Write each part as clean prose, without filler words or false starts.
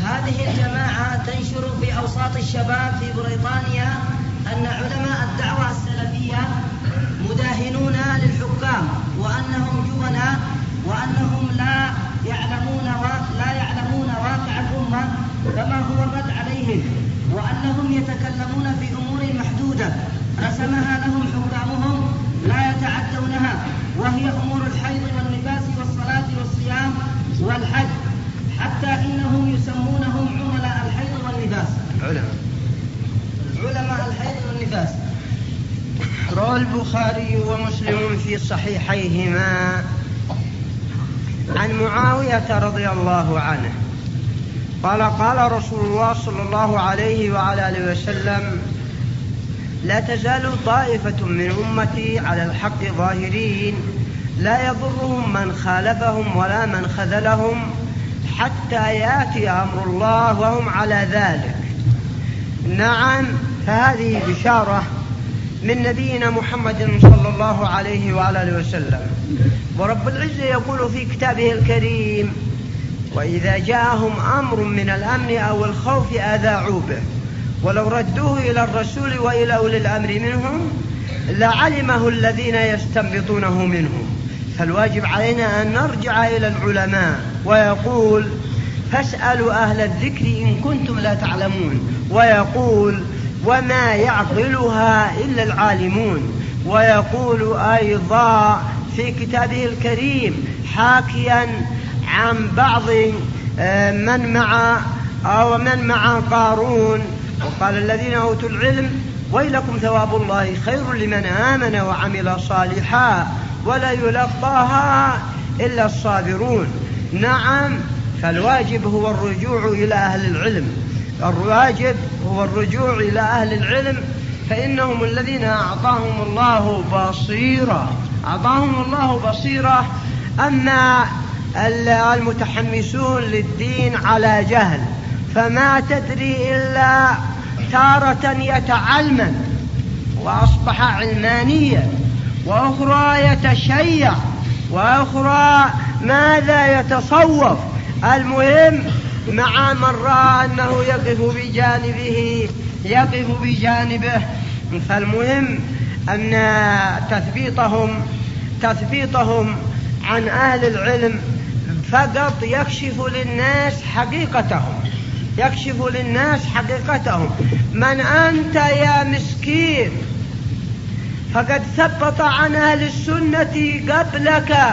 هذه الجماعة تنشر في أوساط الشباب في بريطانيا أن علماء الدعوة السلفية مداهنون للحكام، وأنهم جبناء، وأنهم لا يعلمون واقع الأمة فما هو الرد عليهم، وأنهم يتكلمون في أمور محدودة رسمها لهم حكامهم لا يتعدونها، وهي أمور الحيض والنفاس والصلاة والصيام والحج، حتى إنهم يسمونهم عملاء الحيض والنفاس، علماء الحيض والنفاس. روى البخاري ومسلم في صحيحيهما عن معاوية رضي الله عنه قال قال رسول الله صلى الله عليه وعلى آله وسلم: لا تزال طائفة من أمتي على الحق ظاهرين لا يضرهم من خالفهم ولا من خذلهم حتى يأتي أمر الله وهم على ذلك. نعم، فهذه بشارة من نبينا محمد صلى الله عليه وعلى آله وسلم. ورب العزة يقول في كتابه الكريم: وإذا جاءهم أمر من الأمن أو الخوف أذاعوا به ولو ردوه إلى الرسول وإلى أولي الأمر منهم لعلمه الذين يستنبطونه منهم. فالواجب علينا أن نرجع إلى العلماء، ويقول: فاسألوا أهل الذكر إن كنتم لا تعلمون، ويقول: وما يعقلها إلا العالمون. ويقول أيضا في كتابه الكريم حاكيا عن بعض من مع قارون: وقال الذين أوتوا العلم ويلكم ثواب الله خير لمن آمن وعمل صالحا ولا يلقاها إلا الصابرون. نعم، فالواجب هو الرجوع إلى أهل العلم، الواجب هو الرجوع إلى أهل العلم، فإنهم الذين أعطاهم الله بصيرة. أما المتحمسون للدين على جهل فما تدري إلا تارة يتعلم وأصبح علمانيا، وأخرى يتشيع، وأخرى ماذا يتصوف. المهم مع من رأى أنه يقف بجانبه. فالمهم أن تثبيطهم عن أهل العلم فقط يكشف للناس حقيقتهم. من أنت يا مسكين؟ فقد ثبت عن أهل السنة قبلك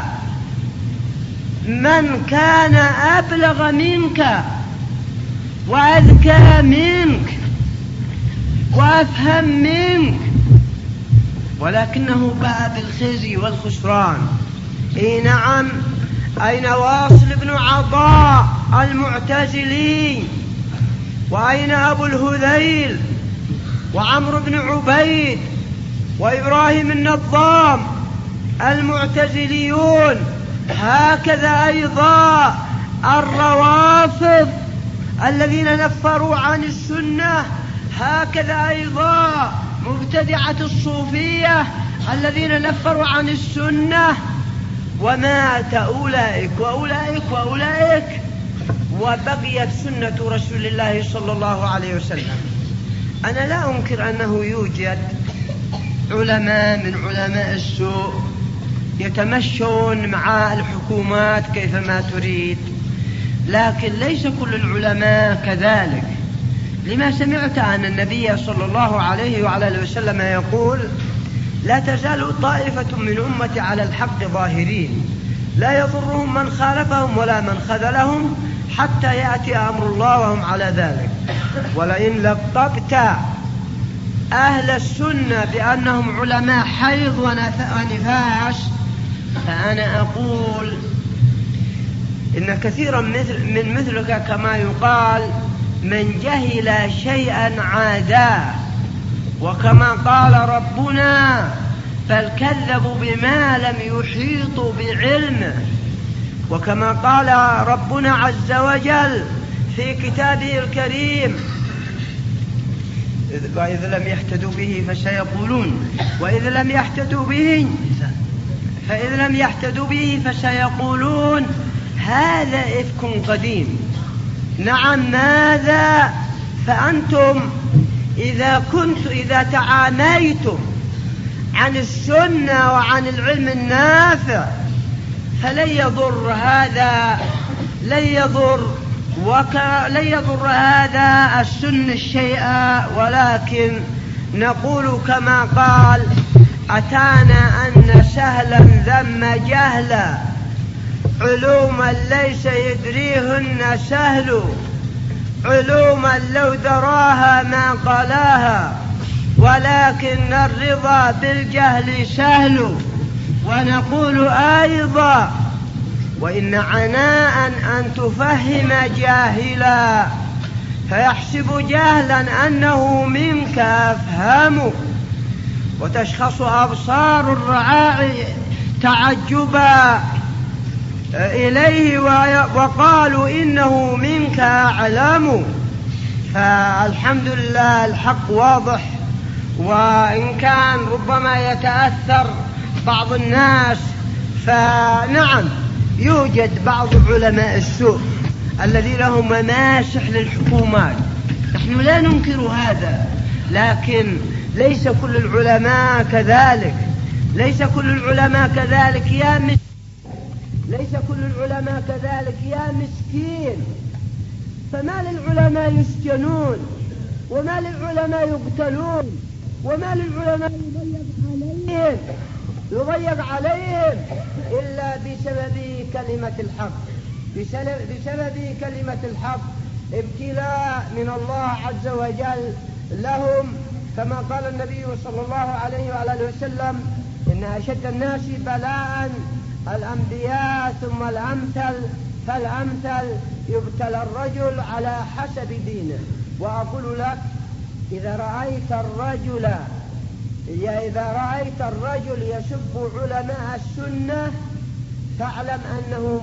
من كان أبلغ منك وأذكى منك وأفهم منك، ولكنه باء بالخزي والخسران. نعم، أين واصل بن عطاء المعتزلي؟ وأين أبو الهذيل وعمرو بن عبيد وإبراهيم النظام المعتزليون؟ هكذا أيضا الروافض الذين نفروا عن السنة، هكذا أيضا مبتدعة الصوفية الذين نفروا عن السنة. ومات أولئك وأولئك وبقيت سنة رسول الله صلى الله عليه وسلم. أنا لا أنكر أنه يوجد علماء من علماء السوء يتمشون مع الحكومات كيفما تريد، لكن ليس كل العلماء كذلك. لما سمعت أن النبي صلى الله عليه وعلى آله وسلم يقول: لا تزال طائفة من أمتي على الحق ظاهرين لا يضرهم من خالفهم ولا من خذلهم حتى يأتي أمر الله وهم على ذلك. ولئن لقبت أهل السنة بأنهم علماء حيض ونفاس فأنا أقول إن كثيرا من مثلك كما يقال من جهل شيئا عاداه، وكما قال ربنا: بل كذبوا بما لم يحيطوا بعلمه. وكما قال ربنا عز وجل في كتابه الكريم: وإذ لم يهتدوا به فسيقولون فإذ لم يهتدوا به فسيقولون هذا إفك قديم. نعم ماذا؟ فأنتم إذا تعاميتم عن السنة وعن العلم النافع فلن يضر هذا هذا السنة شيئا، ولكن نقول كما قال: أتانا أن سهلا ذم جهلا، علوما ليس يدريهن سهل، علوما لو دراها ما قلاها، ولكن الرضا بالجهل سهل. ونقول أيضا: وإن عناء أن تفهم جاهلا، فيحسب جهلا أنه منك أفهم، وتشخص أبصار الرعاعي تعجبا إليه وقالوا إنه منك أعلم. فالحمد لله الحق واضح، وإن كان ربما يتأثر بعض الناس، فنعم يوجد بعض علماء السوء الذي لهم مماسح للحكومات، نحن لا ننكر هذا، لكن ليس كل العلماء كذلك، ليس كل العلماء كذلك يا مسكين، ليس كل العلماء كذلك يا مسكين. فما للعلماء يسجنون، وما للعلماء يقتلون، وما للعلماء يضيق عليهم إلا بسبب كلمة الحق، بسبب كلمة الحق، ابتلاء من الله عز وجل لهم، كما قال النبي صلى الله عليه وآله وسلم: إن أشد الناس بلاء الأنبياء ثم الأمثل فالأمثل، يبتلى الرجل على حسب دينه. وأقول لك: إذا رأيت الرجل يسب علماء السنة فاعلم أنه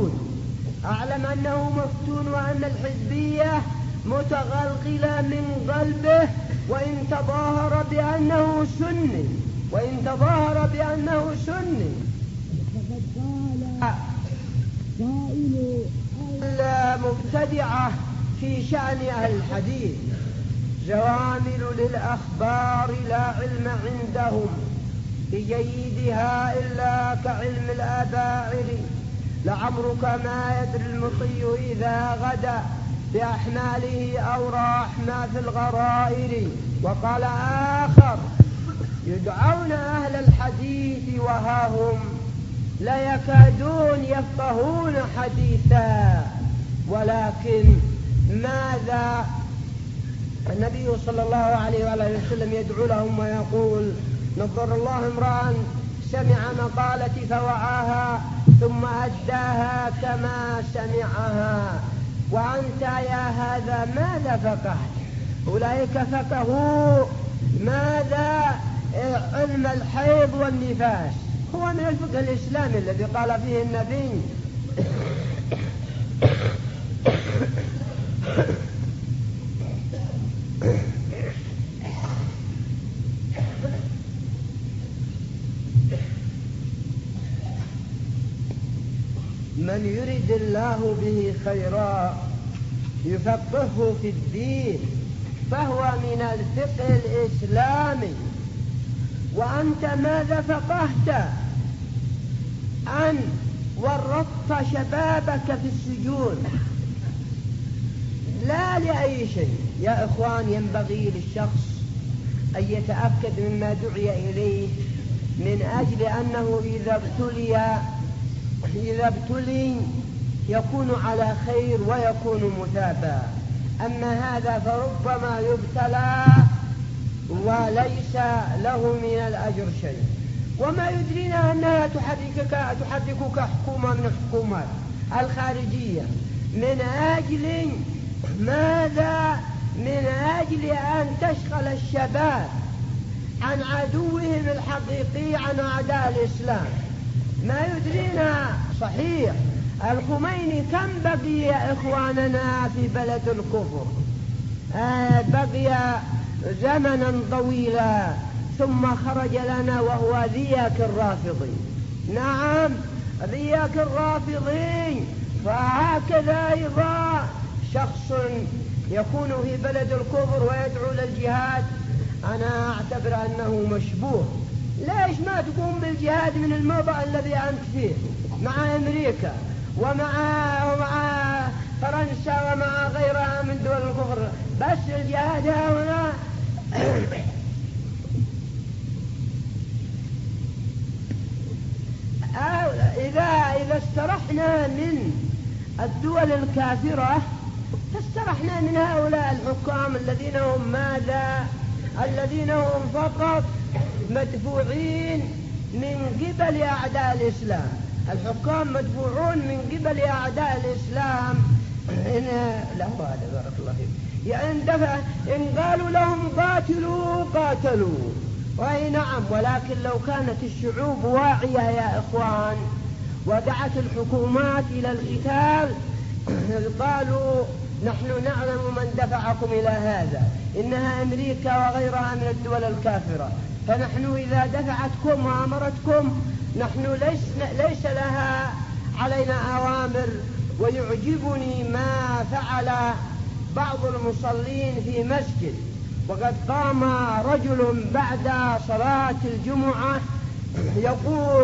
مفتون، وأن الحزبية متغلغلة من قلبه، وإن تظاهر بأنه سني قائل المبتدعة في شأن أهل الحديث: جوامل للأخبار لا علم عندهم بجيدها إلا كعلم الأباعر، لعمرك ما يدري المطي إذا غدا بأحماله أو راح ما في الغرائر. وقال آخر: يدعون أهل الحديث وها هم لا يكادون يفقهون حديثا، ولكن ماذا؟ النبي صلى الله عليه وآله وسلم يدعو لهم ويقول: نظر الله امرأ سمع مقالتي فوعاها ثم أداها كما سمعها. وأنت يا هذا ماذا فقهت؟ أولئك فقهوا ماذا؟ علم الحيض والنفاس، هو من الفقه الإسلامي الذي قال فيه النبي: من يرد الله به خيرا يفقهه في الدين، فهو من الفقه الإسلامي. وأنت ماذا فقهت؟ أن ورطت شبابك في السجون لا لأي شيء. يا إخوان، ينبغي للشخص أن يتأكد مما دعي إليه، من أجل أنه إذا ابتلي يكون على خير ويكون مثابا. أما هذا فربما يبتلى وليس له من الأجر شيء. وما يدرينا أنها تحركك حكومة من الحكومات الخارجية، من أجل ماذا؟ من أجل أن تشغل الشباب عن عدوهم الحقيقي، عن أعداء الإسلام. ما يدرينا. صحيح الخميني كم بقي يا إخواننا في بلد الكفر؟ بقي زمنا طويلا، ثم خرج لنا وهو ذياك الرافضي. نعم ذياك الرافضي. فهكذا أيضا شخص يكون في بلد الكفر ويدعو للجهاد، أنا أعتبر أنه مشبوه. ليش ما تقوم بالجهاد من الموضع الذي أنت فيه مع أمريكا ومع فرنسا ومع غيرها من دول الكفر؟ بس الجهاد هنا إذا استرحنا من الدول الكافرة فاسترحنا من هؤلاء الحكام الذين هم ماذا؟ الذين هم فقط مدفوعين من قبل أعداء الإسلام. الحكام مدفوعون من قبل أعداء الإسلام. بارك الله فيك. إن قالوا لهم قاتلوا. وأي نعم، ولكن لو كانت الشعوب واعية يا إخوان ودعت الحكومات إلى القتال، قالوا نحن نعلم من دفعكم إلى هذا، إنها أمريكا وغيرها من الدول الكافرة، فنحن إذا دفعتكم وأمرتكم نحن ليس لها علينا أوامر. ويعجبني ما فعل بعض المصلين في مسجد، وقد قام رجل بعد صلاة الجمعة يقول: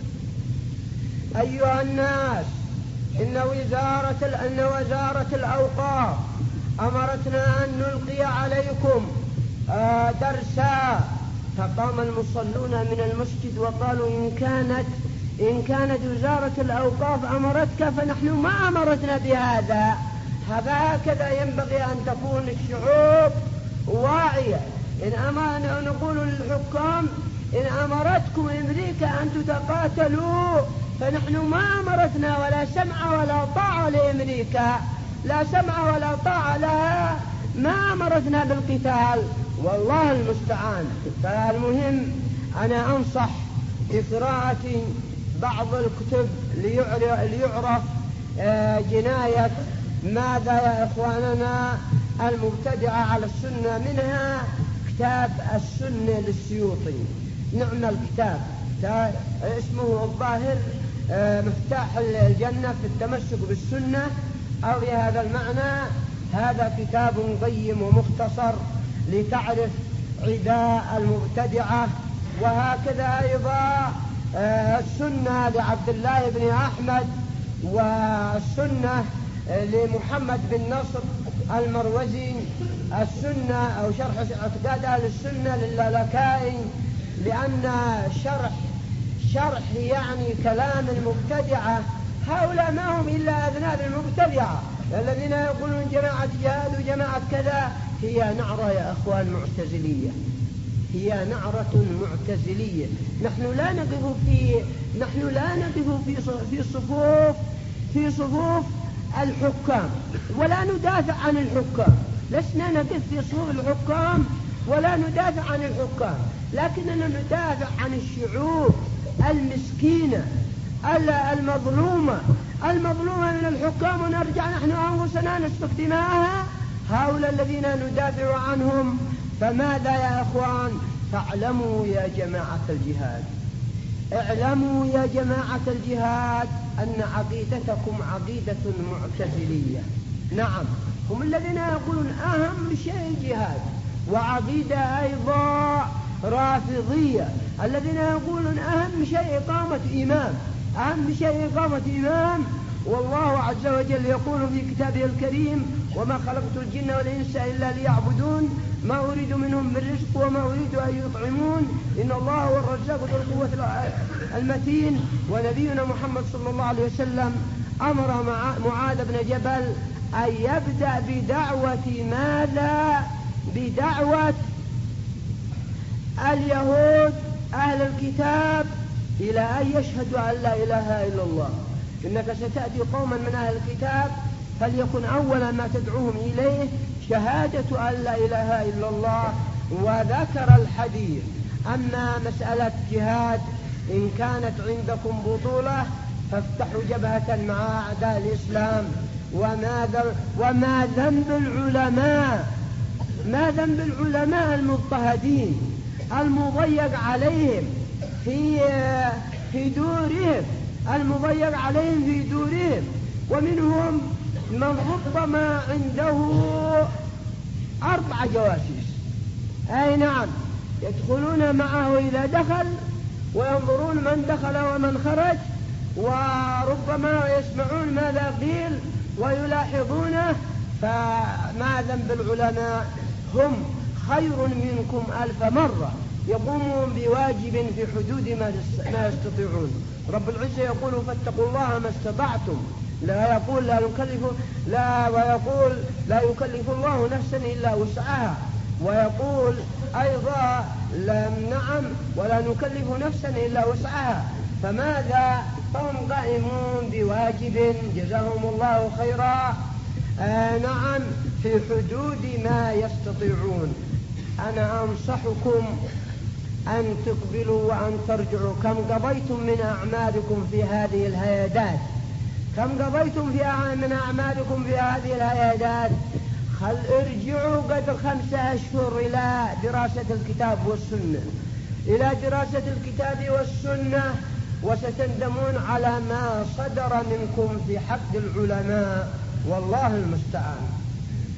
أيها الناس، إن وزارة الأوقاف أمرتنا أن نلقي عليكم درسا. فقام المصلون من المسجد وقالوا: إن كانت وزارة الأوقاف أمرتك فنحن ما أمرتنا بهذا. هكذا ينبغي أن تكون الشعوب واعية. نقول للحكام: إن أمرتكم أمريكا أن تتقاتلوا فنحن ما أمرتنا، ولا سمع ولا طاعة لأمريكا، لا سمع ولا طاعة لها، ما أمرتنا بالقتال. والله المستعان. فالمهم أنا أنصح بقراءة بعض الكتب ليعرف جناية ماذا يا إخواننا المبتدعة على السنة. منها كتاب السنة للسيوطي، نعم الكتاب، اسمه الظاهر مفتاح الجنة في التمسك بالسنة أو بهذا المعنى. هذا كتاب قيم ومختصر لتعرف عداء المبتدعة. وهكذا أيضا السنة لعبد الله بن أحمد، والسنة لمحمد بن نصر المروزي، السنة أو شرح اعتقاد أهل السنة للالكائي، لأن شرح يعني كلام المبتدعة. هؤلاء ما هم إلا أذناب المبتدعة الذين يقولون جماعة جهاد وجماعة كذا. هي نعرة يا أخوان معتزلية، هي نعرة معتزلية. نحن لا نقف في صفوف الحكام ولا ندافع عن الحكام. لسنا نقف في صفوف الحكام ولا ندافع عن الحكام، لكننا ندافع عن الشعوب المسكينة المظلومة من الحكام، ونرجع نحن أنفسنا نسفك دماءها. هؤلاء الذين ندافع عنهم. فماذا يا أخوان؟ فاعلموا يا جماعة الجهاد، اعلموا يا جماعة الجهاد أن عقيدتكم عقيدة معتزلية. نعم، هم الذين يقولون أهم شيء الجهاد، وعقيدة أيضا رافضية الذين يقولون أهم شيء إقامة إمام. والله عز وجل يقول في كتابه الكريم: وما خلقت الجن والإنس إلا ليعبدون ما أريد منهم من رزق وما أريد أن يطعمون إن الله هو الرزاق ذو القوة المتين. ونبينا محمد صلى الله عليه وسلم أمر معاذ بن جبل أن يبدأ بدعوة ماذا؟ بدعوة اليهود أهل الكتاب إلى أن يشهدوا أن لا إله إلا الله. إنك ستأتي قوما من أهل الكتاب فليكن أول ما تدعوهم إليه شهادة أن لا إله إلا الله. وذكر الحديث. أما مسألة جهاد إن كانت عندكم بطولة فافتحوا جبهة مع أعداء الإسلام. وما ذنب العلماء، ما ذنب العلماء المضطهدين المضيق عليهم في دورهم، ومنهم من ربما عنده 4 جواسيس، أي نعم، يدخلون معه إذا دخل وينظرون من دخل ومن خرج، وربما يسمعون ماذا قيل ويلاحظونه. فما ذنب العلماء؟ هم خير منكم 1000 مرة، يقومون بواجب في حدود ما يستطيعون. رب العزة يقول فاتقوا الله ما استطعتم، لا يقول ويقول لا يكلف الله نفسا إلا وسعها، ويقول أيضا نعم ولا نكلف نفسا إلا وسعها. فماذا؟ فهم قائمون بواجب جزاهم الله خيرا، نعم، في حدود ما يستطيعون. أنا أنصحكم أن تقبلوا وأن ترجعوا. كم قضيتم من أعمالكم في هذه الهيادات؟ كم قضيتم من أعمالكم في هذه الهيادات؟ ارجعوا قدر 5 أشهر إلى دراسة الكتاب والسنة، إلى دراسة الكتاب والسنة، وستندمون على ما صدر منكم في حق العلماء، والله المستعان.